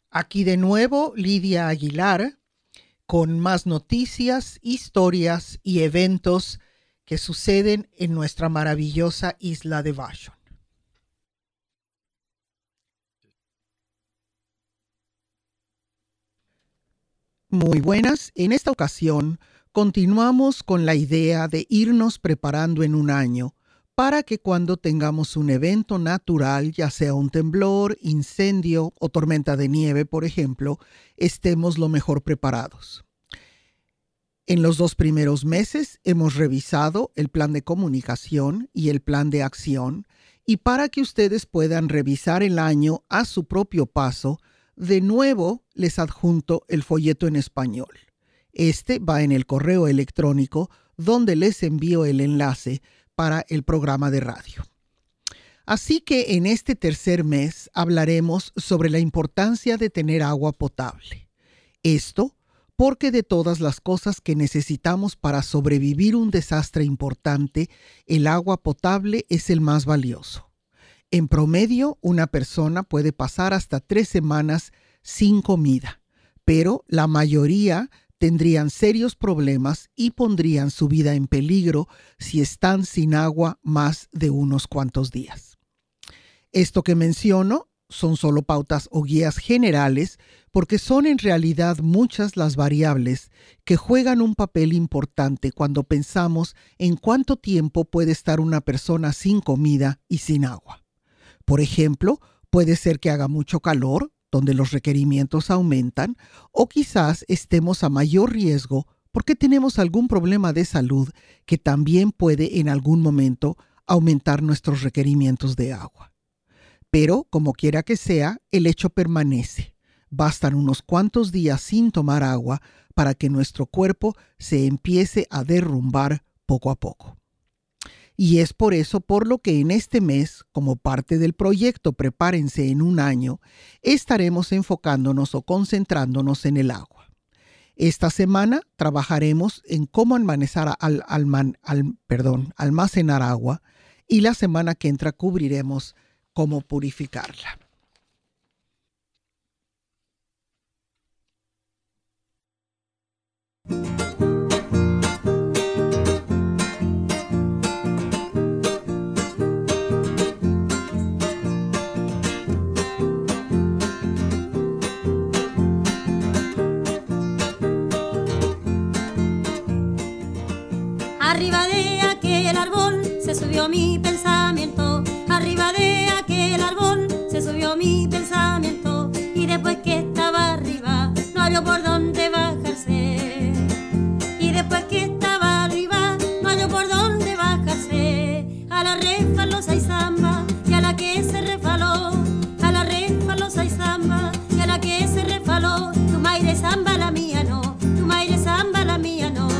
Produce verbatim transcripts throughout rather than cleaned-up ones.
Aquí de nuevo Lidia Aguilar con más noticias, historias y eventos que suceden en nuestra maravillosa isla de Vashon. Muy buenas, en esta ocasión continuamos con la idea de irnos preparando en un año para que cuando tengamos un evento natural, ya sea un temblor, incendio o tormenta de nieve, por ejemplo, estemos lo mejor preparados. En los dos primeros meses hemos revisado el plan de comunicación y el plan de acción, y para que ustedes puedan revisar el año a su propio paso, de nuevo les adjunto el folleto en español. Este va en el correo electrónico donde les envío el enlace para el programa de radio. Así que en este tercer mes hablaremos sobre la importancia de tener agua potable. Esto porque de todas las cosas que necesitamos para sobrevivir un desastre importante, el agua potable es el más valioso. En promedio, una persona puede pasar hasta tres semanas sin comida, pero la mayoría tendrían serios problemas y pondrían su vida en peligro si están sin agua más de unos cuantos días. Esto que menciono son solo pautas o guías generales porque son en realidad muchas las variables que juegan un papel importante cuando pensamos en cuánto tiempo puede estar una persona sin comida y sin agua. Por ejemplo, puede ser que haga mucho calor, donde los requerimientos aumentan, o quizás estemos a mayor riesgo porque tenemos algún problema de salud que también puede en algún momento aumentar nuestros requerimientos de agua. Pero, como quiera que sea, el hecho permanece. Bastan unos cuantos días sin tomar agua para que nuestro cuerpo se empiece a derrumbar poco a poco. Y es por eso por lo que en este mes, como parte del proyecto Prepárense en un año, estaremos enfocándonos o concentrándonos en el agua. Esta semana trabajaremos en cómo almacenar, al, al, al, perdón, almacenar agua y la semana que entra cubriremos cómo purificarla. Arriba de aquel árbol se subió mi pensamiento, arriba de aquel árbol se subió mi pensamiento, y después que estaba arriba no halló por dónde bajarse, y después que estaba arriba no halló por dónde bajarse, a la refalosa y zamba y a la que se refaló, a la refalosa y zamba y a la que se refaló, tu maire zamba la mía no, tu maire zamba la mía no.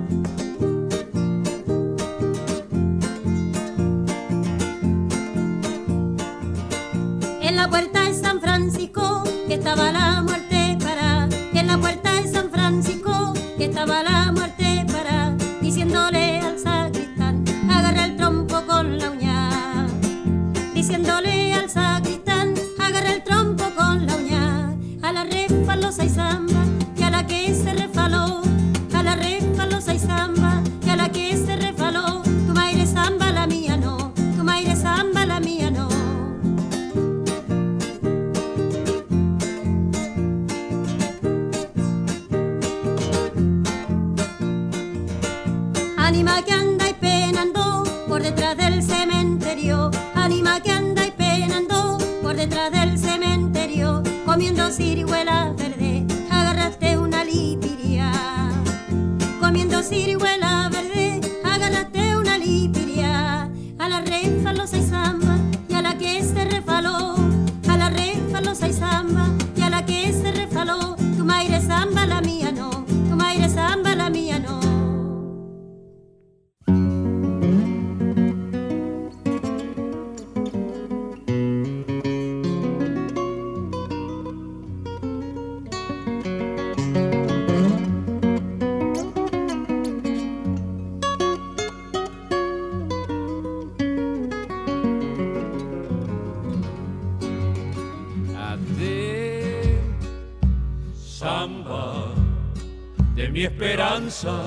En la puerta de San Francisco que estaba la muerte para, y en la puerta de San Francisco que estaba la muerte para, diciéndole al sacristán, agarra el trompo con la uña, diciéndole al sacristán, agarra el trompo con la uña, a la refalosa y zamba y a la que se refaló, a la refalosa y zamba y a la que se refaló, tu maire zamba la mía no, tu maire zamba la mía no. Ánima que anda y penando por detrás del cementerio, ánima que anda y penando por detrás del cementerio, comiendo ciruela verde, agárrate una lipiria, comiendo ciruela verde, agárrate una lipiria, a la refalosa y zamba y a la que se refaló, a la refalosa y zamba y a la que se refaló, tu maire zamba la mía no, tu maire zamba la mía no. Samba de mi esperanza,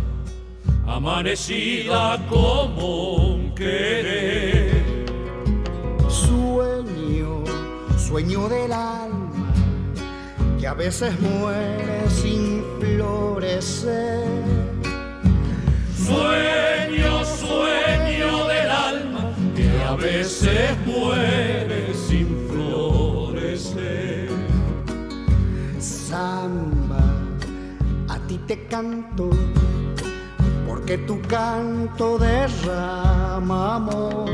amanecida como un querer. Sueño, sueño del alma, que a veces muere sin florecer. Sueño, sueño del alma, que a veces muere sin florecer. Samba, a ti te canto, porque tu canto derrama amor.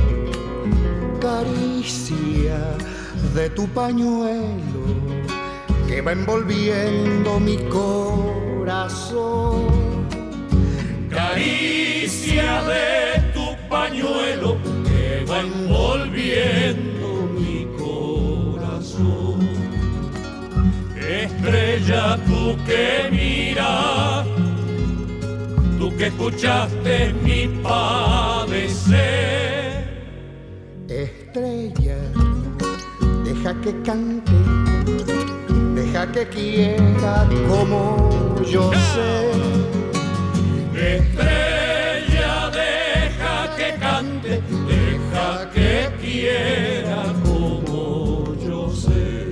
Caricia de tu pañuelo, que va envolviendo mi corazón. Caricia de tu pañuelo, que va envolviendo mi corazón. Estrella, tú que miras, tú que escuchaste mi padecer. Estrella, deja que cante, deja que quiera como yo sé. Estrella, deja que cante, deja que quiera como yo sé.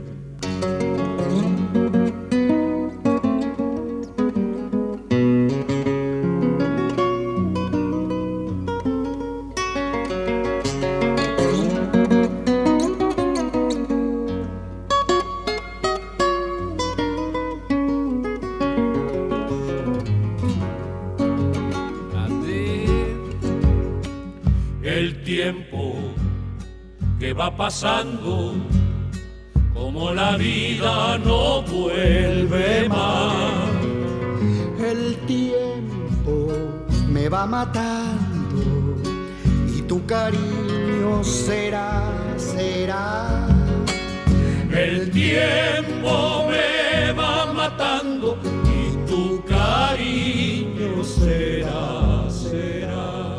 Que va pasando, como la vida no vuelve más. El tiempo me va matando y tu cariño será, será. El tiempo me va matando y tu cariño será, será.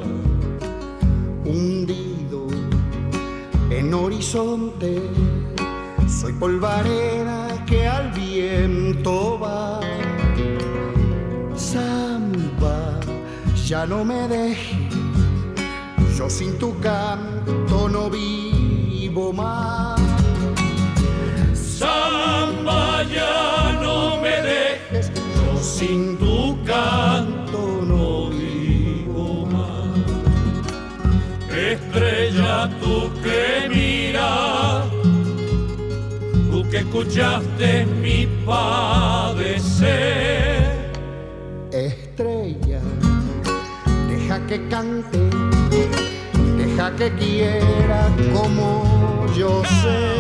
Hundido en horizonte, soy polvareda que al viento va. Samba, ya no me dejes, yo sin tu canto no vivo más. Samba, ya no me dejes, yo sin tu canto no vivo más. Estrella, tú que miras, tú que escuchaste mi padecer. Estrella, deja que cante, deja que quiera como yo sé.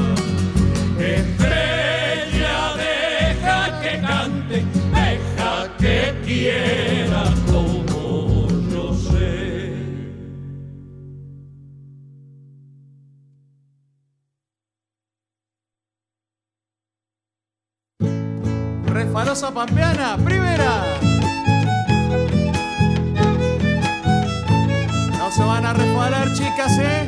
Estrella, deja que cante, deja que quiera como yo sé. Refalosa pampeana, primera. No se van a resbalar, chicas, ¿eh?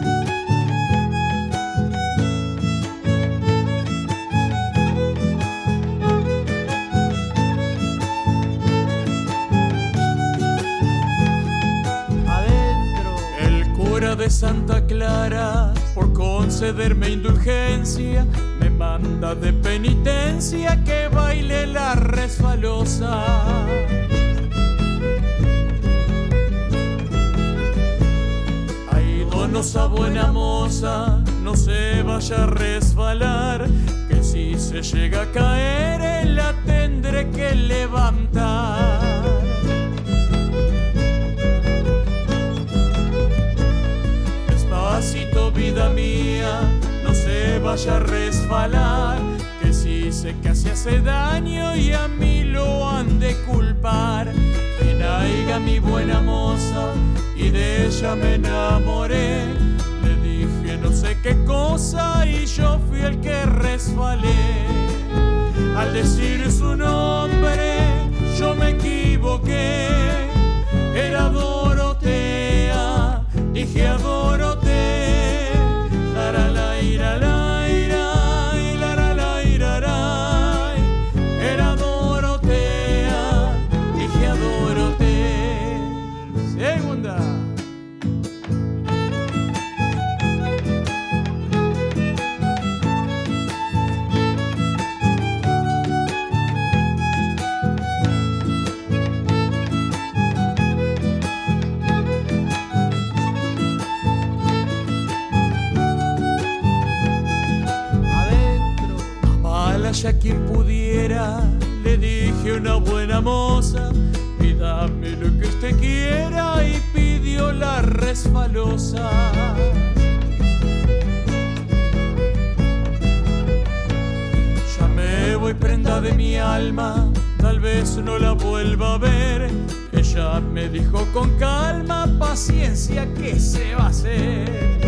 De Santa Clara, por concederme indulgencia, me manda de penitencia que baile la resbalosa. Ay, donosa buena moza, no se vaya a resbalar, que si se llega a caer, la tendré que levantar. Despacito, vida mía, no se vaya a resbalar, que si sé que se hace daño y a mí lo han de culpar. Que naiga mi buena moza y de ella me enamoré. Le dije no sé qué cosa y yo fui el que resbalé. Al decir su nombre yo me equivoqué. Era Dorotea, dije a Dorotea. La la la ira la ira, la la la ira la. ahora ya quien pudiera, le dije a una buena moza, y dame lo que usted quiera, y pidió la resbalosa. Ya me voy, prenda de mi alma, tal vez no la vuelva a ver. Ella me dijo con calma, paciencia, ¿qué se va a hacer?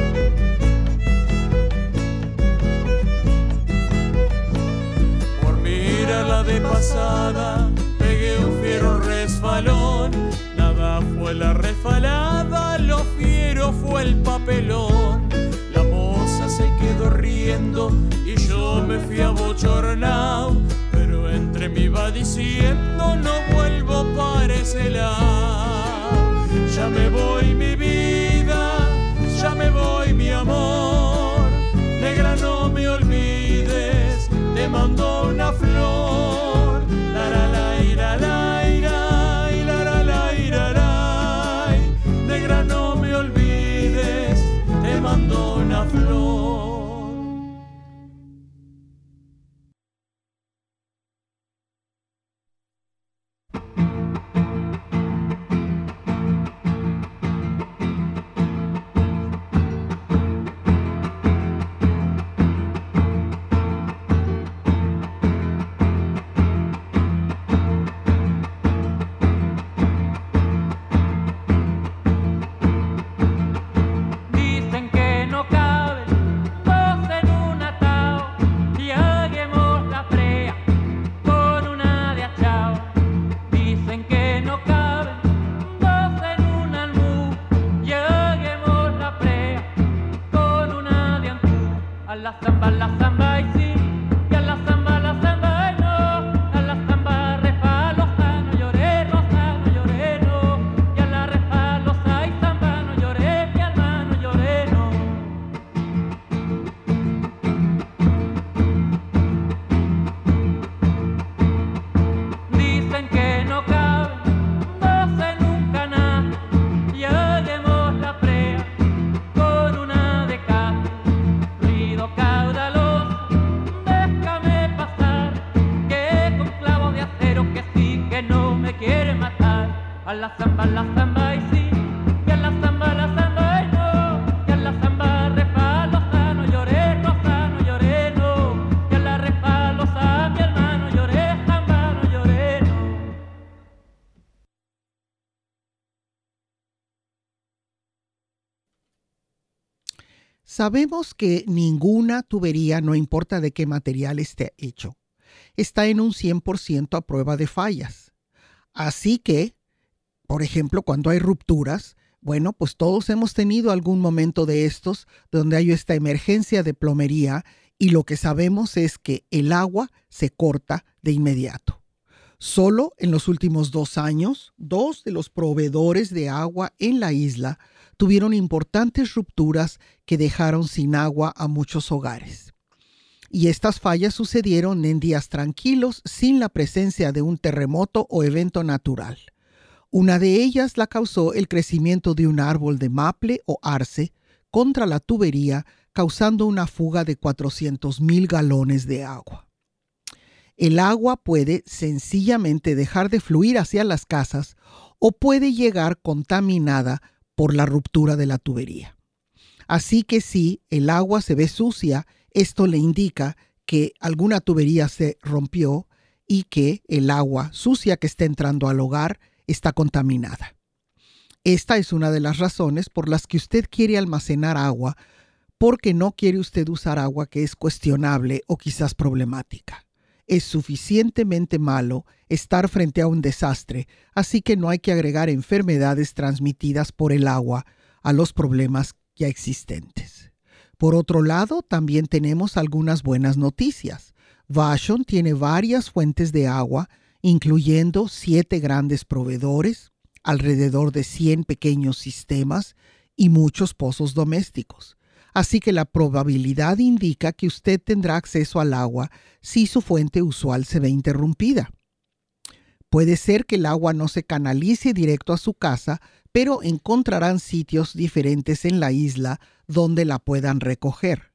Por mirarla de pasada, pegué un fiero resbalón. Nada fue la resbalada, lo fiero fue el papelón. La moza se quedó riendo y yo me fui abochornado, pero entre mí va diciendo no vuelvo para ese lado. Ya me voy mi vida, ya me voy mi amor, negra no me olvides, te mando una flor. La la la ira la ira y la la la ira la, negra no me olvides, te mando una flor. Sabemos que ninguna tubería, no importa de qué material esté hecho, está en un cien por ciento a prueba de fallas. Así que, por ejemplo, cuando hay rupturas, bueno, pues todos hemos tenido algún momento de estos donde hay esta emergencia de plomería y lo que sabemos es que el agua se corta de inmediato. Solo en los últimos dos años, dos de los proveedores de agua en la isla tuvieron importantes rupturas que dejaron sin agua a muchos hogares. Y estas fallas sucedieron en días tranquilos sin la presencia de un terremoto o evento natural. Una de ellas la causó el crecimiento de un árbol de maple o arce contra la tubería, causando una fuga de cuatrocientos mil galones de agua. El agua puede sencillamente dejar de fluir hacia las casas o puede llegar contaminada por la ruptura de la tubería. Así que si el agua se ve sucia, esto le indica que alguna tubería se rompió y que el agua sucia que está entrando al hogar está contaminada. Esta es una de las razones por las que usted quiere almacenar agua, porque no quiere usted usar agua que es cuestionable o quizás problemática. Es suficientemente malo estar frente a un desastre, así que no hay que agregar enfermedades transmitidas por el agua a los problemas ya existentes. Por otro lado, también tenemos algunas buenas noticias. Vashon tiene varias fuentes de agua, incluyendo siete grandes proveedores, alrededor de cien pequeños sistemas y muchos pozos domésticos. Así que la probabilidad indica que usted tendrá acceso al agua si su fuente usual se ve interrumpida. Puede ser que el agua no se canalice directo a su casa, pero encontrarán sitios diferentes en la isla donde la puedan recoger.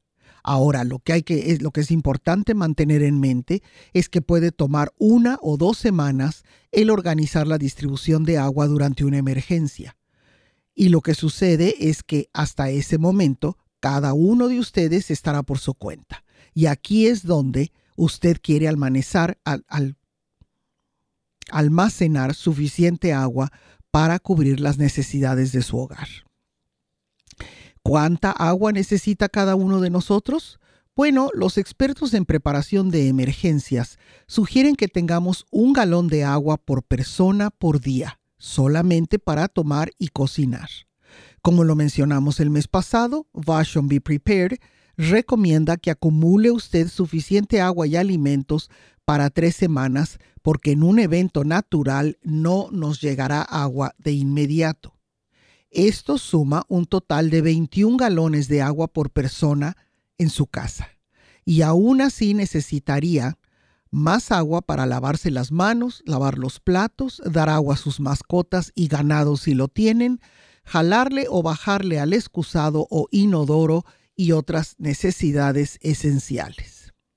Ahora, lo que hay que, es, lo que es importante mantener en mente es que puede tomar una o dos semanas el organizar la distribución de agua durante una emergencia. Y lo que sucede es que hasta ese momento, cada uno de ustedes estará por su cuenta. Y aquí es donde usted quiere almacenar, al, al, almacenar suficiente agua para cubrir las necesidades de su hogar. ¿Cuánta agua necesita cada uno de nosotros? Bueno, los expertos en preparación de emergencias sugieren que tengamos un galón de agua por persona por día, solamente para tomar y cocinar. Como lo mencionamos el mes pasado, Vashon Be Prepared recomienda que acumule usted suficiente agua y alimentos para tres semanas, porque en un evento natural no nos llegará agua de inmediato. Esto suma un total de veintiún galones de agua por persona en su casa. Y aún así necesitaría más agua para lavarse las manos, lavar los platos, dar agua a sus mascotas y ganado si lo tienen, jalarle o bajarle al excusado o inodoro y otras necesidades esenciales.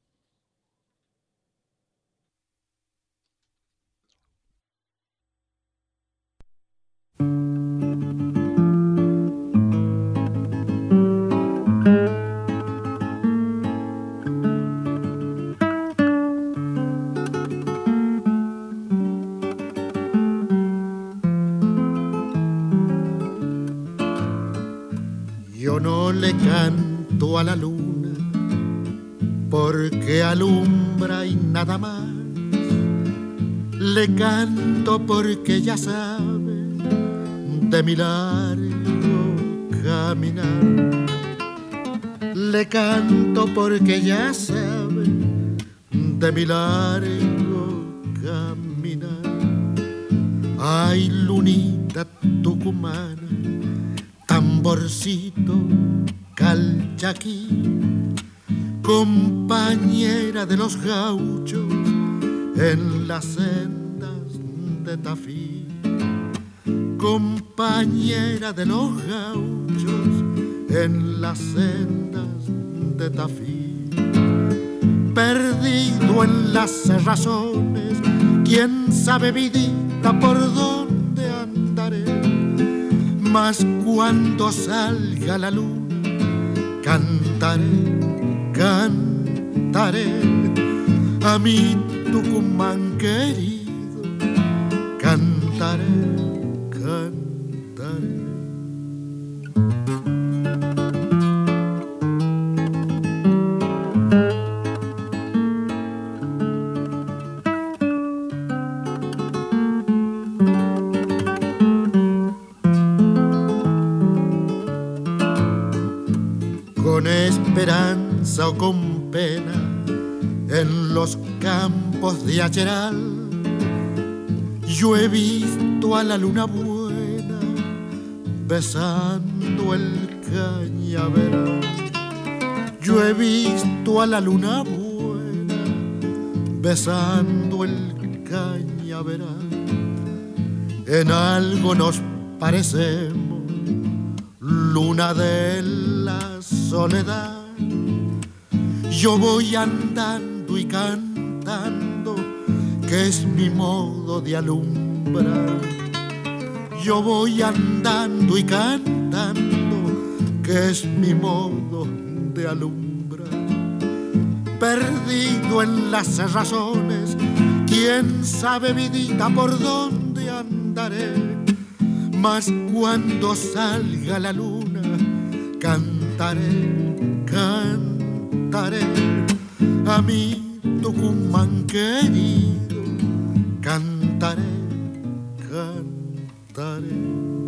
Yo no le canto a la luna porque alumbra y nada más. Le canto porque ya sabe de mi largo caminar. Le canto porque ya sabe de mi largo caminar. Ay, lunita tucumana, tamborcito calchaquí, compañera de los gauchos en las sendas de Tafí, compañera de los gauchos en las sendas de Tafí. Perdido en las cerrazones, quién sabe, vidita, por dónde andaré. Mas cuando salga la luna, cantaré, cantaré a mi Tucumán querido, cantaré, cantaré. Con esperanza o con pena, en los campos de Acheral, yo he visto a la luna buena besando el cañaveral. Yo he visto a la luna buena besando el cañaveral. En algo nos parecemos, luna de la soledad. Yo voy andando y cantando, que es mi modo de alumbrar. Yo voy andando y cantando, que es mi modo de alumbrar. Perdido en las cerrazones, quién sabe, vidita, por dónde andaré. Mas cuando salga la luna, cantaré, cantaré a mi Tucumán querido, cantaré, cantaré.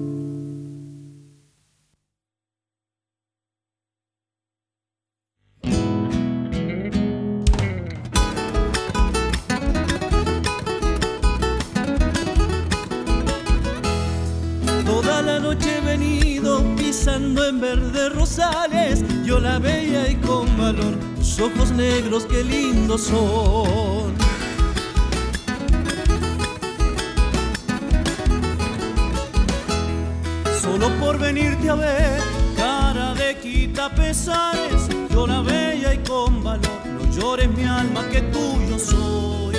Toda la noche he venido pisando en verdes rosales. Yo la veía y con valor, tus ojos negros qué lindos son. Solo por venirte a ver, cara de quita pesares, yo la veía bella y con valor, no llores mi alma que tuyo soy.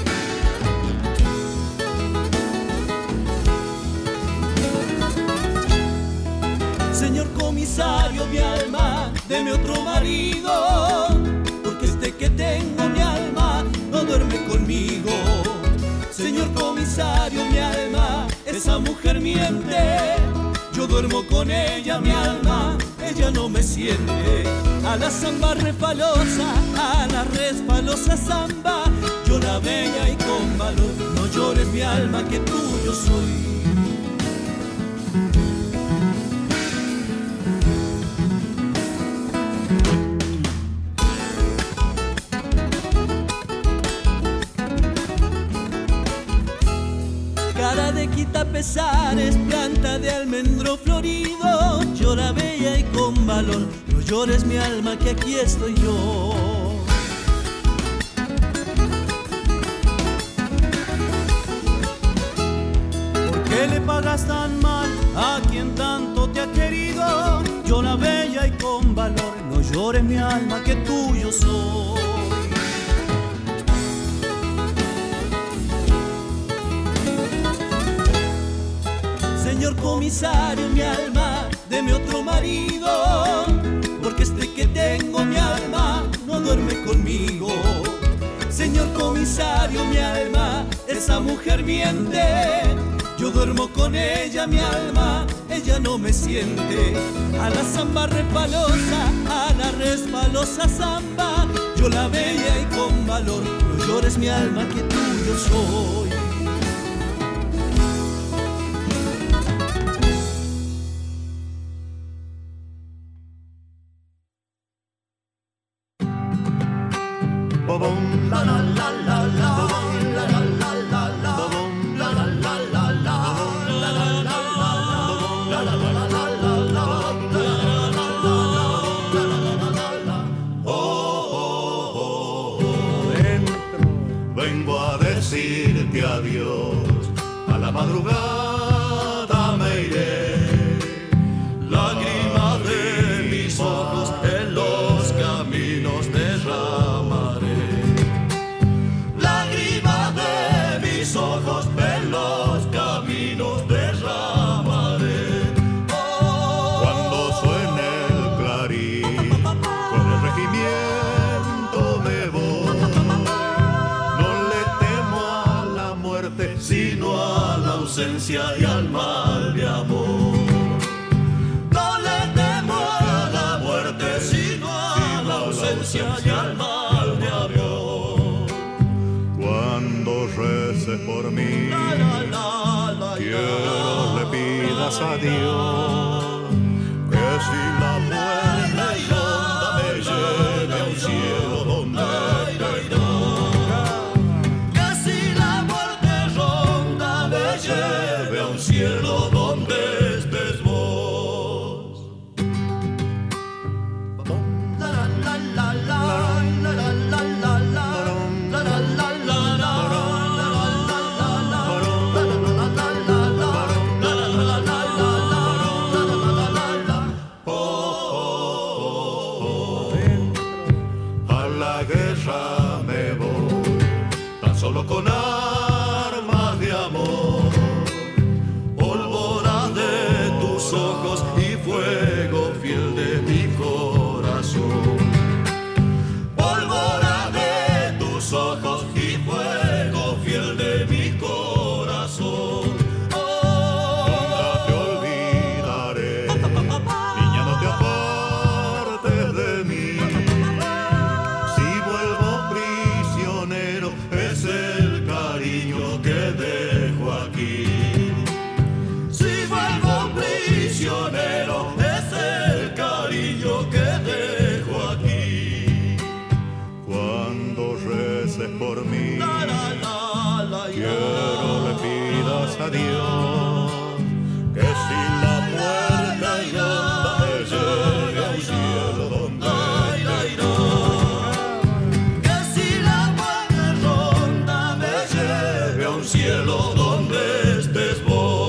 Señor comisario, mi alma, deme otro marido, porque este que tengo, mi alma, no duerme conmigo. Señor comisario, mi alma, esa mujer miente, yo duermo con ella, mi alma, ella no me siente. A la zamba refalosa, a la resbalosa zamba, yo la bella y con valor, no llores mi alma que tuyo soy. Cara de quita pesares, planta de almendro florido, llora bella y con valor, no llores mi alma que aquí estoy yo. ¿Por qué le pagas tan mal a quien tanto te ha querido? Llora bella y con valor, no llores mi alma que tuyo soy. Señor comisario, mi alma, deme otro marido, porque este que tengo, mi alma, no duerme conmigo. Señor comisario, mi alma, esa mujer miente, yo duermo con ella, mi alma, ella no me siente. A la zamba resbalosa, a la resbalosa zamba, yo la bella y con valor, no llores mi alma que tuyo soy. Vengo a decirte adiós, a la madrugada me iré, lágrimas de mis ojos en los caminos derramaré, lágrimas de mis ojos en los caminos derramaré. Oh, cuando suene el clarín, con el regimiento me voy, sino a la ausencia y al mal de amor. No le temo a la muerte, sino a la ausencia y al mal de amor. Cuando reces por mí, la, la, la, la, quiero la, le pidas a Dios que si la muerte ronda me lleve a un cielo donde lleve a un cielo donde estés vos. La la la la la la la la la la la a la guerra me voy, tan solo con armas de amor. Ojos y fuego fiel de mi corazón, pólvora de tus ojos y fuego fiel de mi corazón. Oh, nunca te olvidaré, niña, no te apartes de mí. Si vuelvo prisionero es el cariño que dejo aquí. Prisionero es el cariño que dejo aquí. Cuando reces por mí, la, la, la, la, quiero le pidas a Dios que si la muerte ronda me lleve a un cielo donde te irá. Que si la muerte ronda me lleve a un cielo donde estés vos.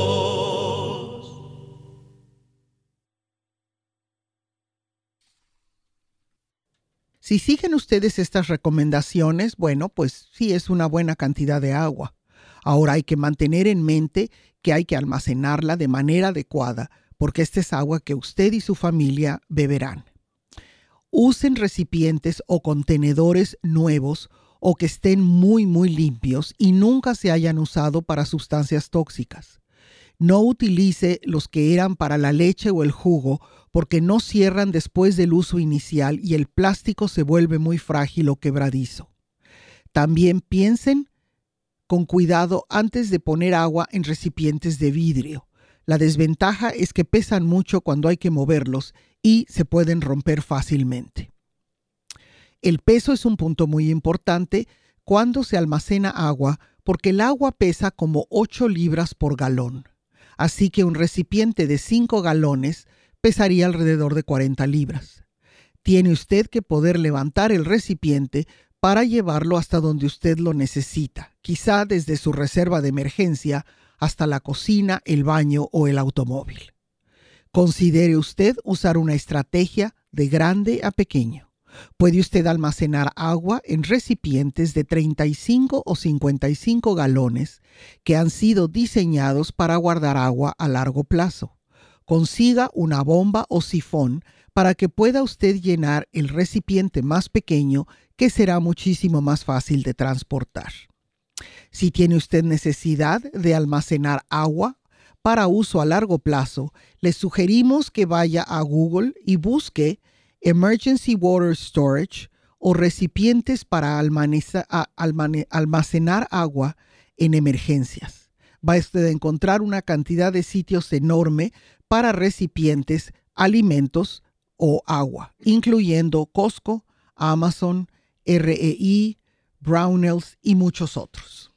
Si siguen ustedes estas recomendaciones, bueno, pues sí es una buena cantidad de agua. Ahora hay que mantener en mente que hay que almacenarla de manera adecuada, porque esta es agua que usted y su familia beberán. Usen recipientes o contenedores nuevos o que estén muy, muy limpios y nunca se hayan usado para sustancias tóxicas. No utilice los que eran para la leche o el jugo porque no cierran después del uso inicial y el plástico se vuelve muy frágil o quebradizo. También piensen con cuidado antes de poner agua en recipientes de vidrio. La desventaja es que pesan mucho cuando hay que moverlos y se pueden romper fácilmente. El peso es un punto muy importante cuando se almacena agua porque el agua pesa como ocho libras por galón. Así que un recipiente de cinco galones pesaría alrededor de cuarenta libras. Tiene usted que poder levantar el recipiente para llevarlo hasta donde usted lo necesita, quizá desde su reserva de emergencia hasta la cocina, el baño o el automóvil. Considere usted usar una estrategia de grande a pequeño. Puede usted almacenar agua en recipientes de treinta y cinco o cincuenta y cinco galones que han sido diseñados para guardar agua a largo plazo. Consiga una bomba o sifón para que pueda usted llenar el recipiente más pequeño, que será muchísimo más fácil de transportar. Si tiene usted necesidad de almacenar agua para uso a largo plazo, le sugerimos que vaya a Google y busque Emergency Water Storage o recipientes para almacenar agua en emergencias. Va usted a encontrar una cantidad de sitios enorme para recipientes, alimentos o agua, incluyendo Costco, Amazon, R E I, Brownells y muchos otros.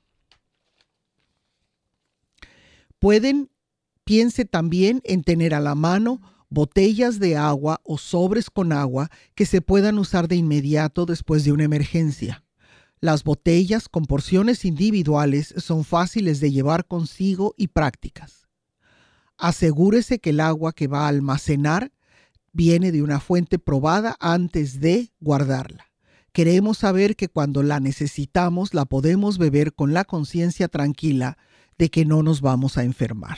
Pueden, piense también en tener a la mano botellas de agua o sobres con agua que se puedan usar de inmediato después de una emergencia. Las botellas con porciones individuales son fáciles de llevar consigo y prácticas. Asegúrese que el agua que va a almacenar viene de una fuente probada antes de guardarla. Queremos saber que cuando la necesitamos la podemos beber con la conciencia tranquila de que no nos vamos a enfermar.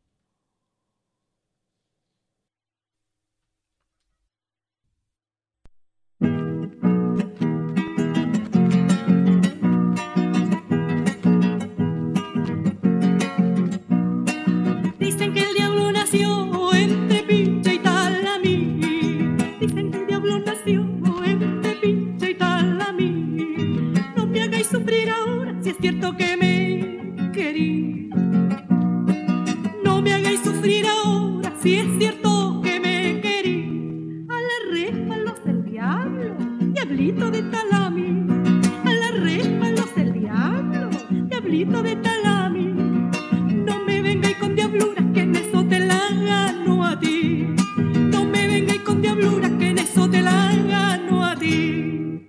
Dicen que el diablo nació entre Pincha y Talamí. Dicen que el diablo nació entre Pincha y Talamí. No me hagáis sufrir ahora si es cierto que me querí. No me hagáis sufrir ahora si es cierto que me querí. A la reja los del diablo, diablito de Talamí. A la reja los del diablo, diablito de Talamí. No me vengáis con diabluras que en eso te la gano a ti. No me vengáis con diabluras que en eso te la gano a ti.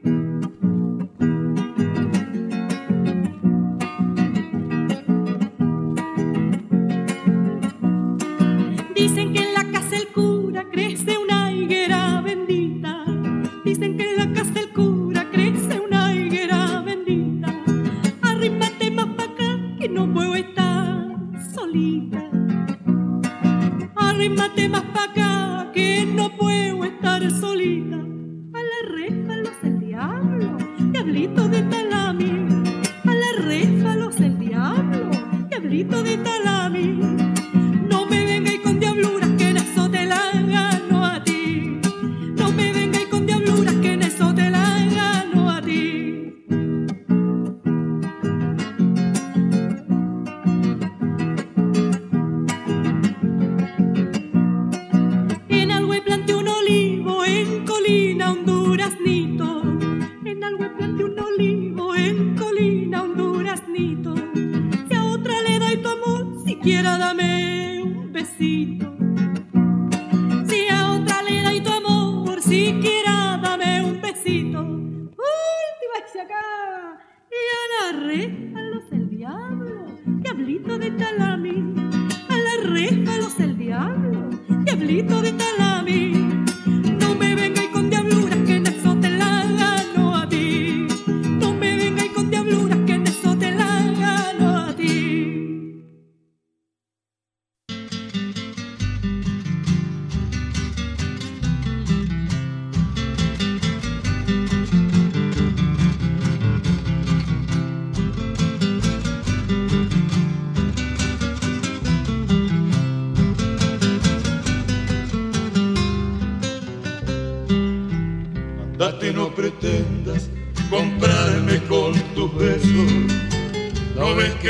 Dicen que en la casa del cura crece una higuera bendita. Dicen que en la casa del cura crece una higuera bendita. Arrímate más pa' acá que no puedo estar solita. Arrímate más pa' acá que no puedo estar solita. A la reja los del diablo, diablito de Talamí. A la reja los del diablo, diablito de Talamí. No me vengáis con diabluras que en eso te la gano a ti. No me vengáis con diabluras que en eso te la gano a ti. En Algüe planté un olivo, en Colina un duraznito. En Algüe planté un olivo, en Colina un duraznito. Si a otra le doy tu amor, siquiera dame un besito. Si a otra le doy tu amor, siquiera dame un besito. ¡Uy, te vas acá! Y a la reja los del diablo, diablito de Talamí. A la reja los del diablo, diablito de Talamí. No me vengáis con diabluras que en eso te la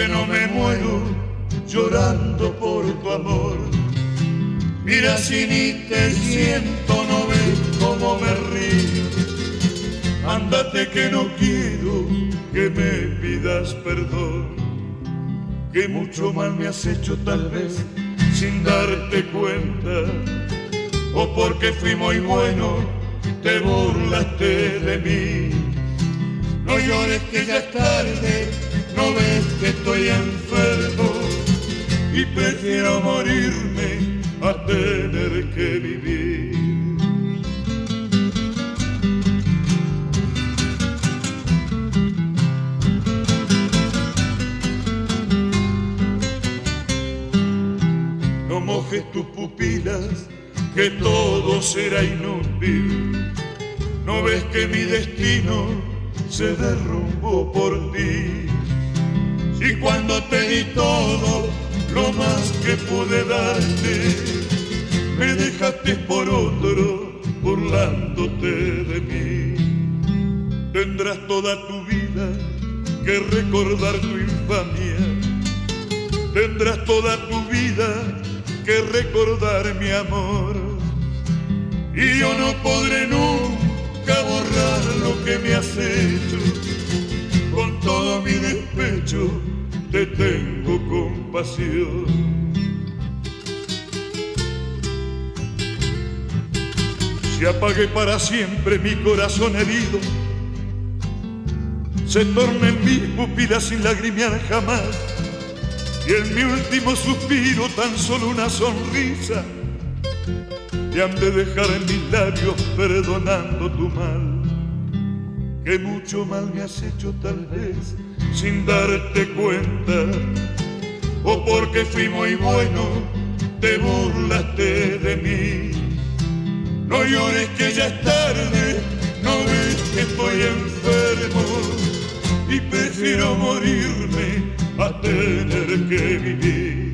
que no me muero llorando por tu amor. Mira si ni te siento, no ves cómo me río. Ándate que no quiero que me pidas perdón, que mucho mal me has hecho tal vez sin darte cuenta, o porque fui muy bueno te burlaste de mí. No llores que ya es tarde, no ves que estoy enfermo y prefiero morirme a tener que vivir. No mojes tus pupilas, que todo será inútil. No ves que mi destino se derrumbó por ti. Y cuando te di todo, lo más que pude darte, me dejaste por otro, burlándote de mí. Tendrás toda tu vida que recordar tu infamia. Tendrás toda tu vida que recordar mi amor. Y yo no podré nunca borrar lo que me has hecho. Con todo mi despecho te tengo compasión. Si apague para siempre mi corazón herido, se torna en mis pupilas sin lagrimear jamás, y en mi último suspiro tan solo una sonrisa, y han de dejar en mis labios perdonando tu mal, que mucho mal me has hecho tal vez sin darte cuenta, o porque fui muy bueno te burlaste de mí. No llores que ya es tarde, no ves que estoy enfermo y prefiero morirme a tener que vivir.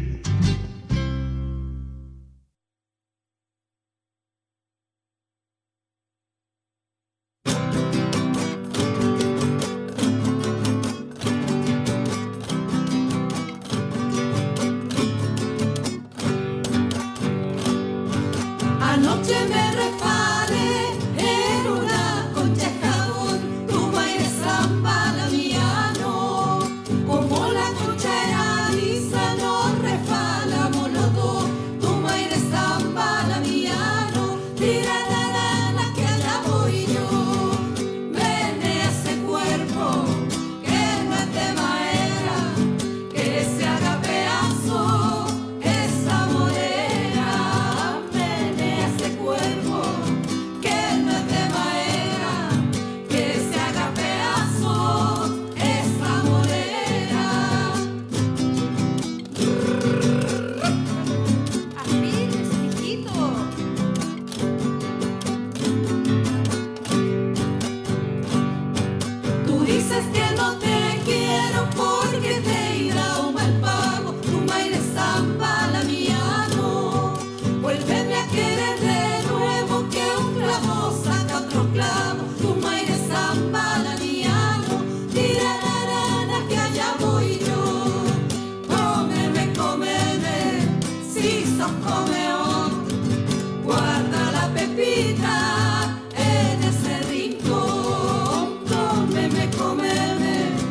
En ese rincón, cómeme, cómeme.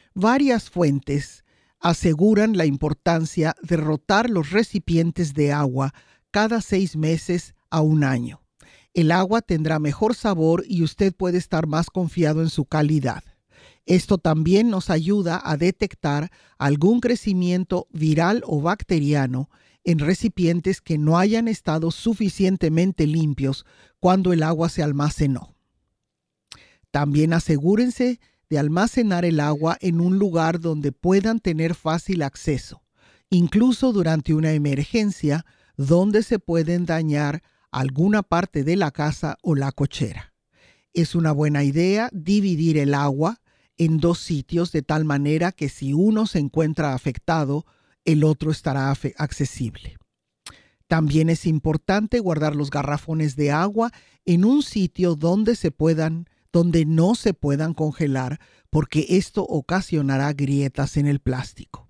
Varias fuentes aseguran la importancia de rotar los recipientes de agua cada seis meses a un año. El agua tendrá mejor sabor y usted puede estar más confiado en su calidad. Esto también nos ayuda a detectar algún crecimiento viral o bacteriano en recipientes que no hayan estado suficientemente limpios cuando el agua se almacenó. También asegúrense de almacenar el agua en un lugar donde puedan tener fácil acceso, incluso durante una emergencia donde se pueden dañar alguna parte de la casa o la cochera. Es una buena idea dividir el agua en dos sitios de tal manera que si uno se encuentra afectado, el otro estará accesible. También es importante guardar los garrafones de agua en un sitio donde se puedan, donde no se puedan congelar, porque esto ocasionará grietas en el plástico.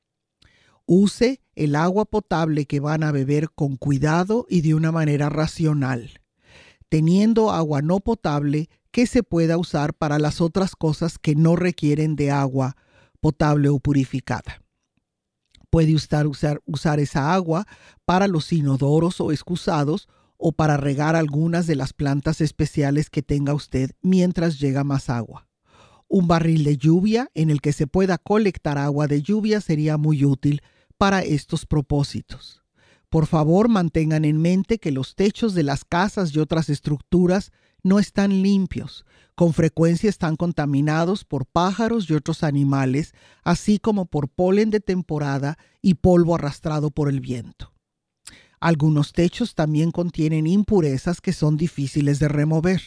Use el agua potable que van a beber con cuidado y de una manera racional, teniendo agua no potable que se pueda usar para las otras cosas que no requieren de agua potable o purificada. Puede usar, usar, usar esa agua para los inodoros o excusados o para regar algunas de las plantas especiales que tenga usted mientras llega más agua. Un barril de lluvia en el que se pueda colectar agua de lluvia sería muy útil para estos propósitos. Por favor, mantengan en mente que los techos de las casas y otras estructuras no están limpios. Con frecuencia están contaminados por pájaros y otros animales, así como por polen de temporada y polvo arrastrado por el viento. Algunos techos también contienen impurezas que son difíciles de remover.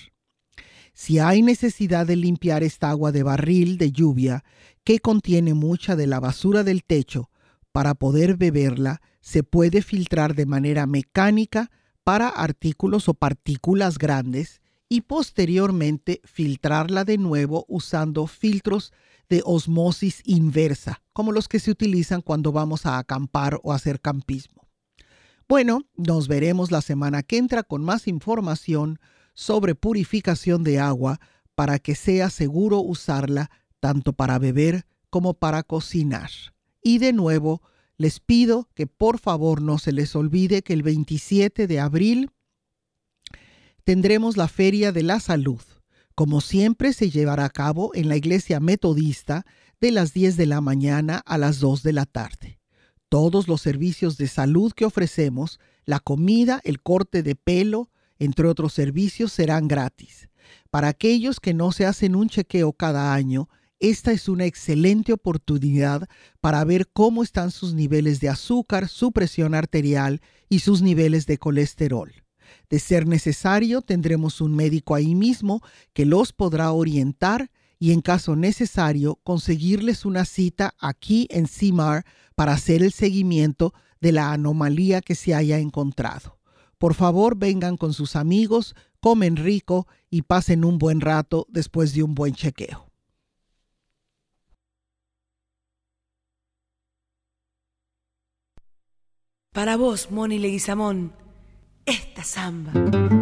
Si hay necesidad de limpiar esta agua de barril de lluvia que contiene mucha de la basura del techo, para poder beberla, se puede filtrar de manera mecánica para artículos o partículas grandes y posteriormente filtrarla de nuevo usando filtros de osmosis inversa, como los que se utilizan cuando vamos a acampar o hacer campismo. Bueno, nos veremos la semana que entra con más información sobre purificación de agua para que sea seguro usarla tanto para beber como para cocinar. Y de nuevo, les pido que por favor no se les olvide que el veintisiete de abril tendremos la Feria de la Salud. Como siempre, se llevará a cabo en la Iglesia Metodista de las diez de la mañana a las dos de la tarde. Todos los servicios de salud que ofrecemos, la comida, el corte de pelo, entre otros servicios, serán gratis. Para aquellos que no se hacen un chequeo cada año, esta es una excelente oportunidad para ver cómo están sus niveles de azúcar, su presión arterial y sus niveles de colesterol. De ser necesario, tendremos un médico ahí mismo que los podrá orientar y, en caso necesario, conseguirles una cita aquí en C I M A R para hacer el seguimiento de la anomalía que se haya encontrado. Por favor, vengan con sus amigos, comen rico y pasen un buen rato después de un buen chequeo. Para vos, Moni Leguizamón, esta samba.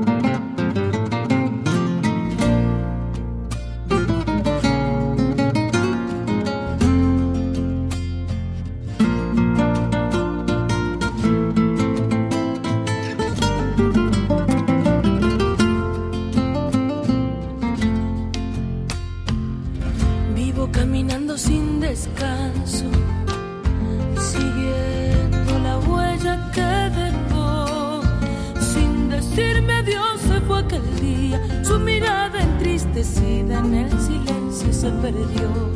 Vivo caminando sin descanso, siguiendo la huella que dejó. Sin decirme adiós se fue aquel día, su mirada entristecida en el silencio se perdió.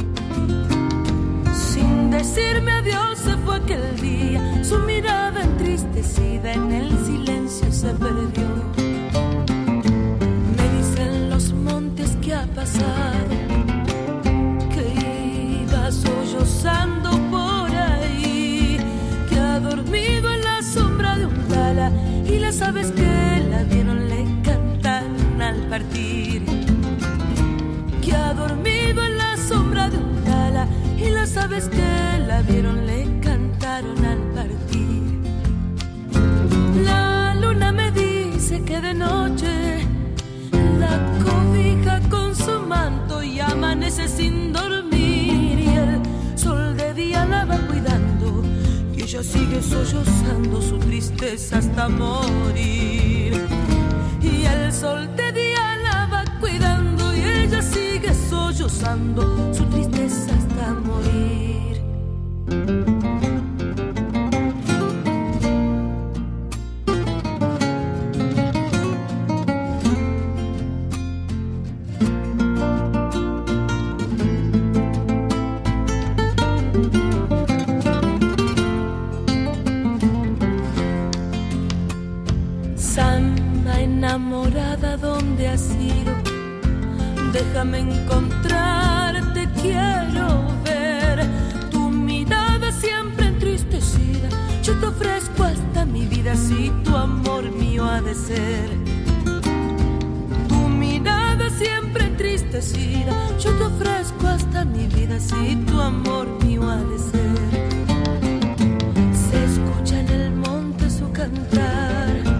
Sin decirme adiós se fue aquel día, su mirada entristecida en el silencio se perdió. Me dicen los montes que ha pasado, que iba sollozando por ahí, que ha dormido en la sombra de un tala y las aves que la vieron le cantaron al partir. Que ha dormido en la sombra de un tala y las aves que la vieron le cantaron al partir. La luna me dice que de noche la cobija con su manto y amanece sin dormir, y el ella sigue sollozando su tristeza hasta morir. Y el sol de día la va cuidando y ella sigue sollozando su tristeza hasta morir. Enamorada, ¿dónde has ido? Déjame encontrarte, quiero ver tu mirada siempre entristecida. Yo te ofrezco hasta mi vida si tu amor mío ha de ser. Tu mirada siempre entristecida. Yo te ofrezco hasta mi vida si tu amor mío ha de ser. Se escucha en el monte su cantar.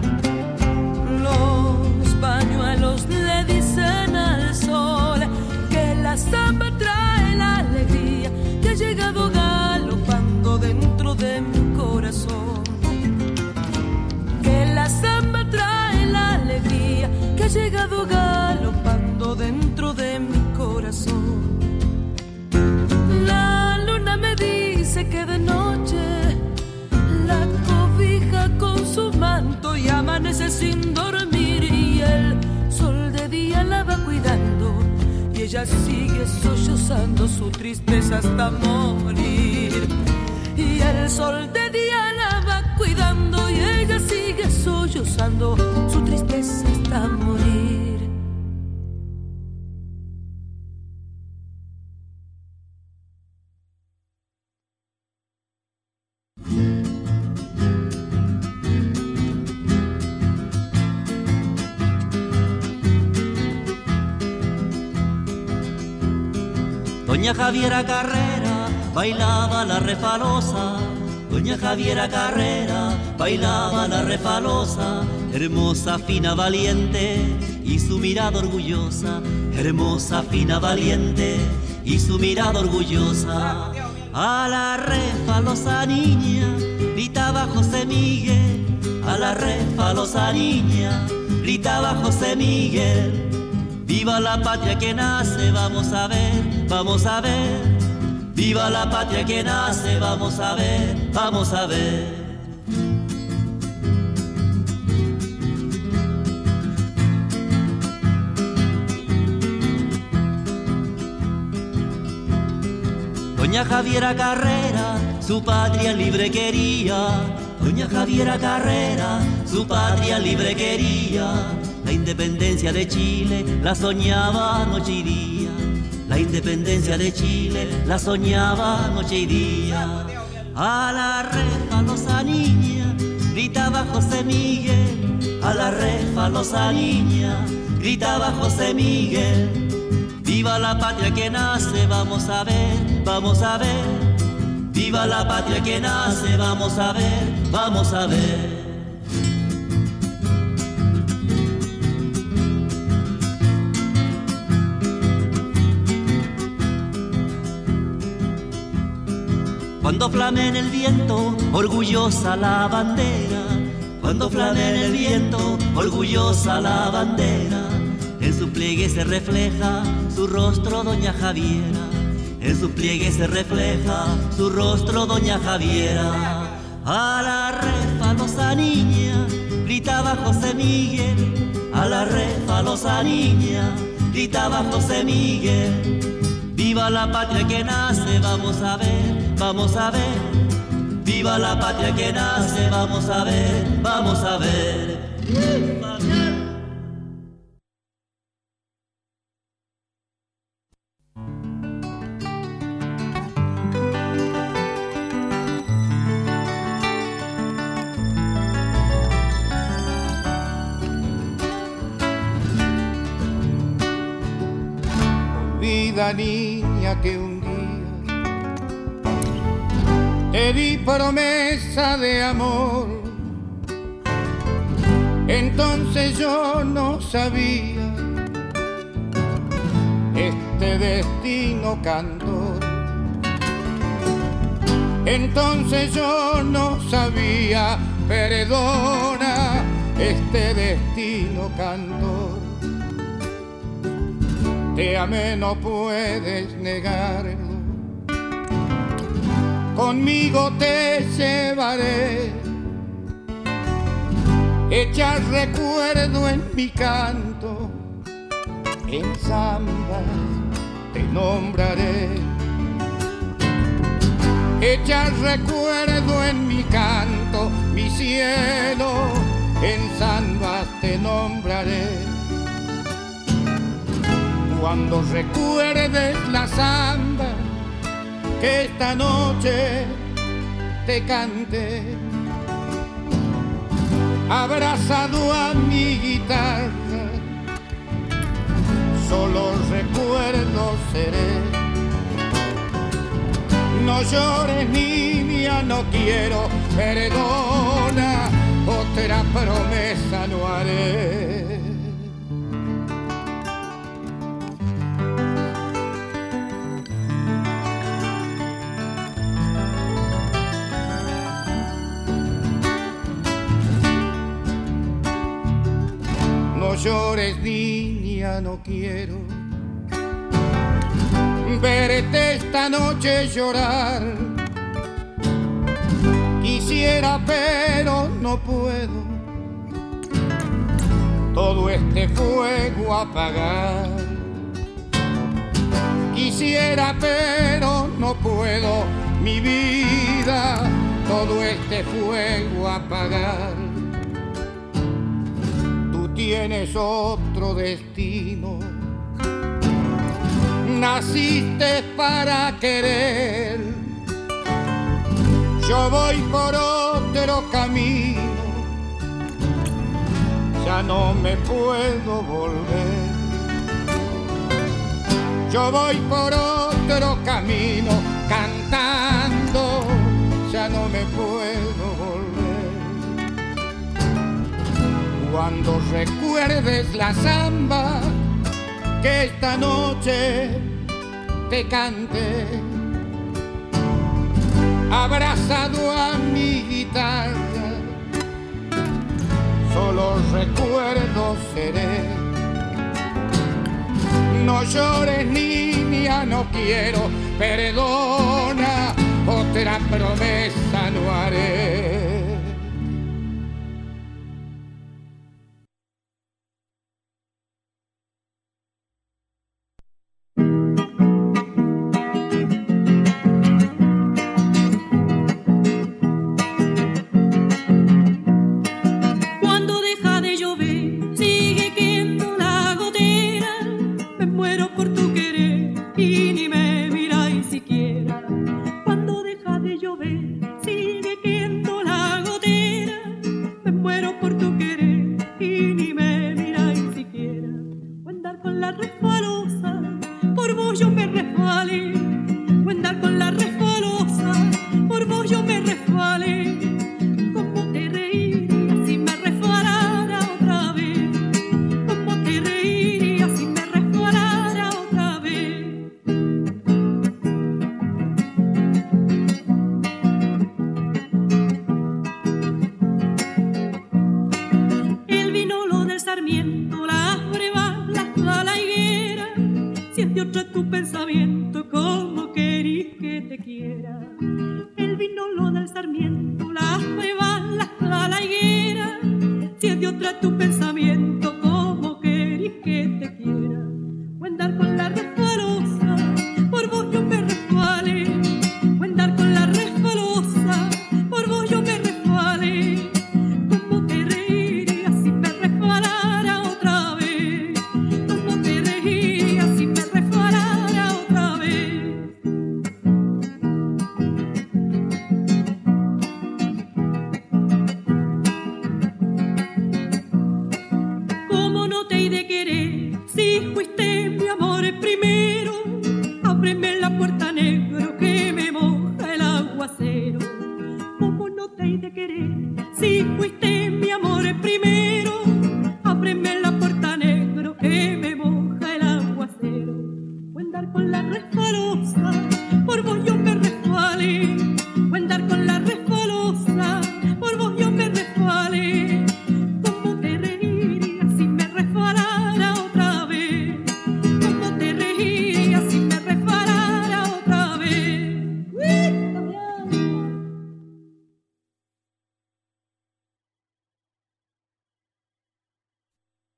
Pañuelos le dicen al sol que la samba trae la alegría que ha llegado galopando dentro de mi corazón. Que la samba trae la alegría que ha llegado galopando dentro de mi corazón. La luna me dice que de noche la cobija con su manto y amanece sin dormir. El sol de día la va cuidando y ella sigue sollozando su tristeza hasta morir. Y el sol de día la va cuidando y ella sigue sollozando su tristeza hasta morir. Doña Javiera Carrera bailaba la refalosa, Doña Javiera Carrera bailaba la refalosa, hermosa, fina, valiente y su mirada orgullosa, hermosa, fina, valiente y su mirada orgullosa. A la refalosa niña gritaba José Miguel, a la refalosa niña gritaba José Miguel. Viva la patria que nace, vamos a ver, vamos a ver. Viva la patria que nace, vamos a ver, vamos a ver. Doña Javiera Carrera, su patria libre quería. Doña Javiera Carrera, su patria libre quería. La independencia de Chile la soñaba noche y día. La independencia de Chile la soñaba noche y día. A la refalosa niña gritaba José Miguel. A la refalosa niña gritaba José Miguel. Viva la patria que nace, vamos a ver, vamos a ver. Viva la patria que nace, vamos a ver, vamos a ver. Cuando flame en el viento, orgullosa la bandera. Cuando flame en el viento, orgullosa la bandera. En su pliegue se refleja su rostro, Doña Javiera. En su pliegue se refleja su rostro, Doña Javiera. A la refalosa niña gritaba José Miguel. A la refalosa niña gritaba José Miguel. Viva la patria que nace, vamos a ver, vamos a ver. Viva la patria que nace, vamos a ver, vamos a ver. Vida niña que un día te di promesa de amor, entonces yo no sabía este destino cantor. Entonces yo no sabía, perdona este destino cantor. Te amé, no puedes negarlo. Conmigo te llevaré, echar recuerdo en mi canto, en zambas te nombraré. Echar recuerdo en mi canto, mi cielo, en zambas te nombraré. Cuando recuerdes la zamba que esta noche te canté, abrazado a mi guitarra, solo recuerdo seré. No llores, niña, no quiero, perdona, otra promesa no haré. No llores, niña, no quiero verte esta noche llorar. Quisiera, pero no puedo todo este fuego apagar. Quisiera, pero no puedo, mi vida, todo este fuego apagar. Tú tienes otro destino, naciste para querer. Yo voy por otro camino, ya no me puedo volver. Yo voy por otro camino, cantando, ya no me puedo volver. Cuando recuerdes la zamba que esta noche te cante, abrazado a mi guitarra, solo recuerdo seré. No llores, niña, no quiero, perdona, otra promesa no haré. Primero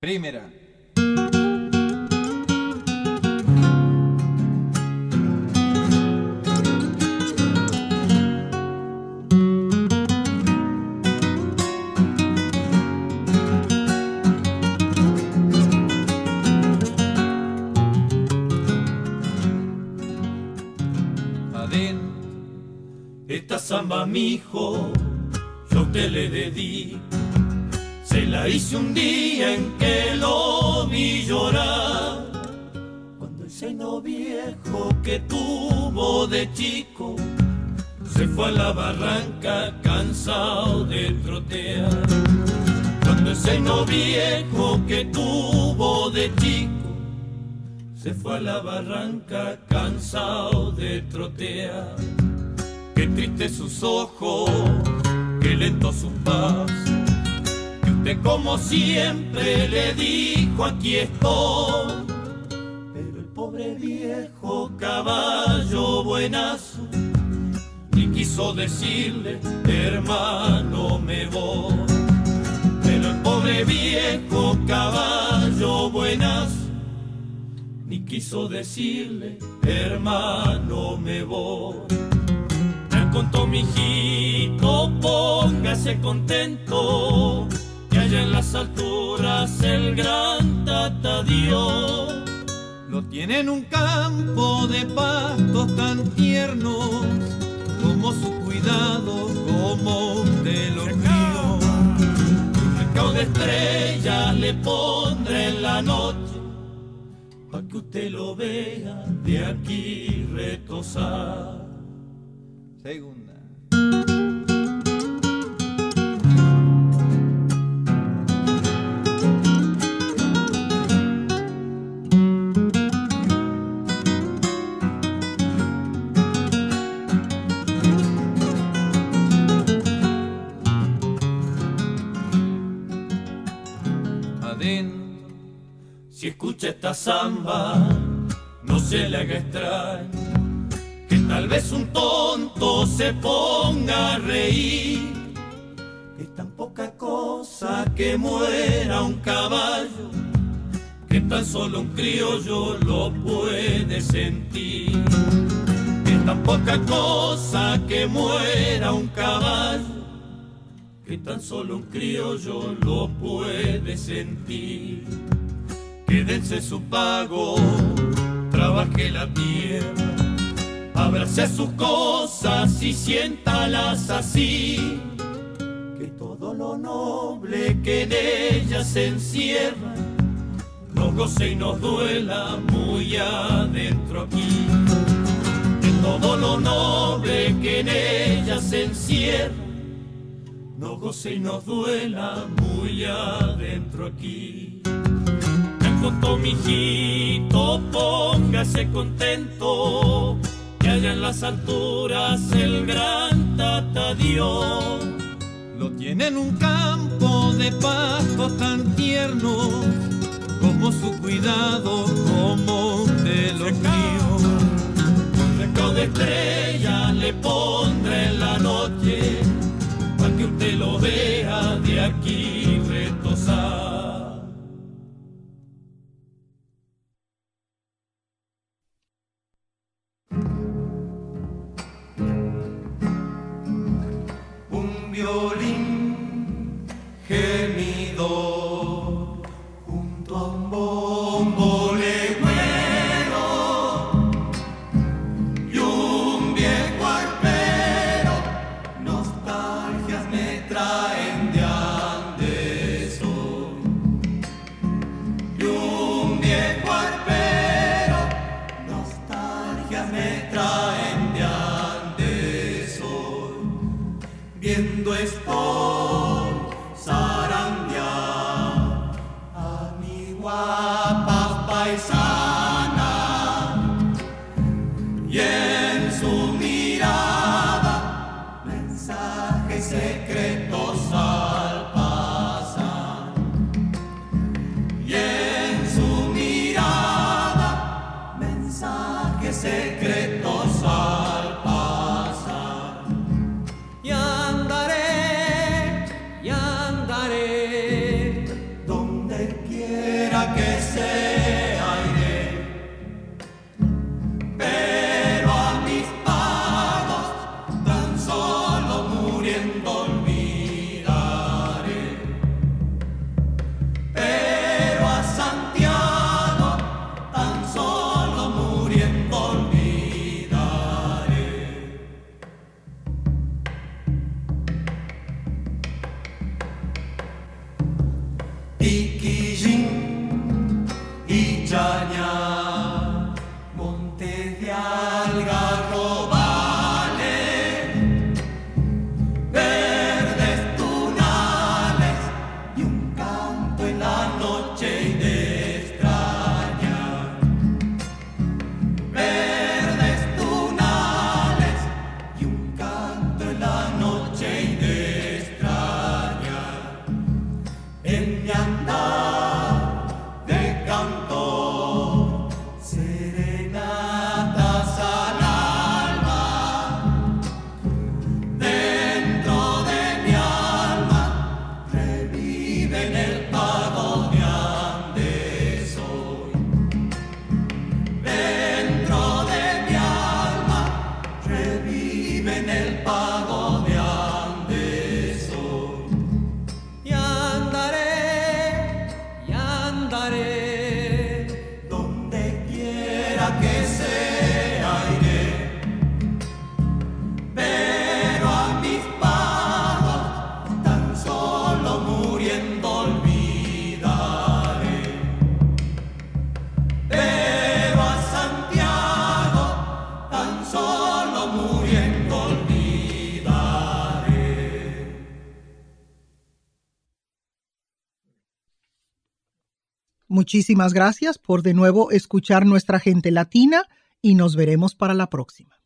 Primera. Esta samba, mijo, yo a usted le dedico. Se la hice un día en que lo vi llorar, cuando el seno viejo que tuvo de chico se fue a la barranca cansado de trotear. Cuando el seno viejo que tuvo de chico se fue a la barranca cansado de trotear. Qué triste sus ojos, qué lento sus pasos, que usted como siempre le dijo aquí estoy. Pero el pobre viejo caballo buenazo ni quiso decirle hermano me voy. Pero el pobre viejo caballo buenazo ni quiso decirle hermano me voy. Contó mi hijito, póngase contento, que allá en las alturas el gran Tata Dios lo tiene en un campo de pastos tan tiernos, como su cuidado, como de los míos. Un recao de estrellas le pondré en la noche, pa' que usted lo vea de aquí retosar. Segunda. Adentro, si escucha esta samba, no se le haga extraño que tal vez un tonto se ponga a reír. Es tan poca cosa que muera un caballo, que tan solo un criollo lo puede sentir. Es tan poca cosa que muera un caballo, que tan solo un criollo lo puede sentir. Quédense su pago, trabaje la tierra, abrace sus cosas y siéntalas así, que todo lo noble que en ellas se encierra nos goce y nos duela muy adentro aquí. Que todo lo noble que en ellas se encierra nos goce y nos duela muy adentro aquí. Me contó mi hijito, póngase contento, que allá en las alturas el gran Tata Dios lo tiene en un campo de pastos tan tiernos, como su cuidado, como de los míos. Un recao de estrellas le pondré en la noche, para que usted lo vea de aquí retosar. Violín gemido junto a un bombo legüero y un viejo arpero, nostalgias me traen de andes hoy. Y un viejo arpero, nostalgias me traen de andes hoy. Viendo estoy zarandear a mi guapa paisana, y en su mirada mensajes secretos al pasar. Y en su mirada mensajes secretos al pasar. Y andaré, y andaré donde quiera muriendo olvidaré. Piquillín y Chañar, montes de algarrobales, verdes tunales y un canto en la noche y de extrañar. Verdes tunales y un canto en la noche y de extrañar. En mi andar de cantor, serenatas al alma, dentro de mi alma reviven el pago de Andes hoy. Dentro de mi alma reviven el pago de Andes hoy. Y andaré, y andaré, donde quiera que sea iré, pero a mis pagos tan solo muriendo olvidaré. Pero a Santiago tan solo muriendo olvidaré. Muchísimas gracias por de nuevo escuchar Nuestra Gente Latina y nos veremos para la próxima.